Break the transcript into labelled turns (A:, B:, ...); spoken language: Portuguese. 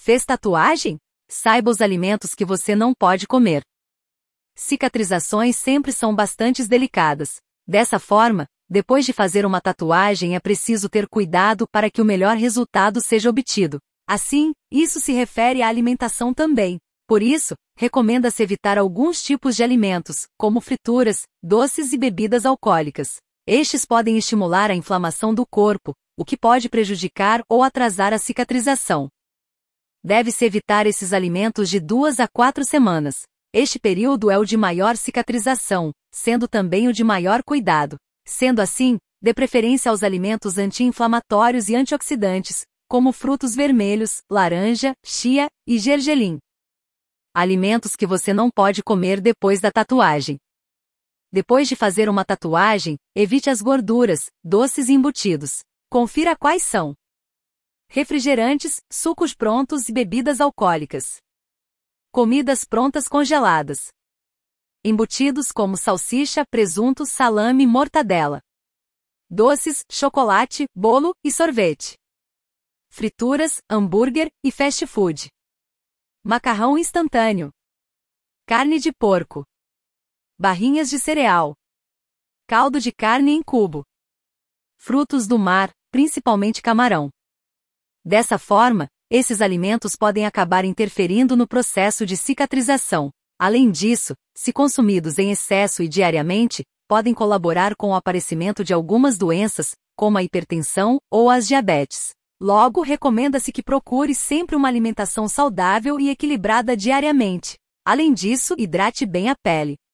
A: Fez tatuagem? Saiba os alimentos que você não pode comer. Cicatrizações sempre são bastante delicadas. Dessa forma, depois de fazer uma tatuagem é preciso ter cuidado para que o melhor resultado seja obtido. Assim, isso se refere à alimentação também. Por isso, recomenda-se evitar alguns tipos de alimentos, como frituras, doces e bebidas alcoólicas. Estes podem estimular a inflamação do corpo, o que pode prejudicar ou atrasar a cicatrização. Deve-se evitar esses alimentos de 2 a 4 semanas. Este período é o de maior cicatrização, sendo também o de maior cuidado. Sendo assim, dê preferência aos alimentos anti-inflamatórios e antioxidantes, como frutos vermelhos, laranja, chia e gergelim. Alimentos que você não pode comer depois da tatuagem. Depois de fazer uma tatuagem, evite as gorduras, doces e embutidos. Confira quais são: refrigerantes, sucos prontos e bebidas alcoólicas. Comidas prontas congeladas. Embutidos como salsicha, presunto, salame e mortadela. Doces, chocolate, bolo e sorvete. Frituras, hambúrguer e fast food. Macarrão instantâneo. Carne de porco. Barrinhas de cereal. Caldo de carne em cubo. Frutos do mar, principalmente camarão. Dessa forma, esses alimentos podem acabar interferindo no processo de cicatrização. Além disso, se consumidos em excesso e diariamente, podem colaborar com o aparecimento de algumas doenças, como a hipertensão ou as diabetes. Logo, recomenda-se que procure sempre uma alimentação saudável e equilibrada diariamente. Além disso, hidrate bem a pele.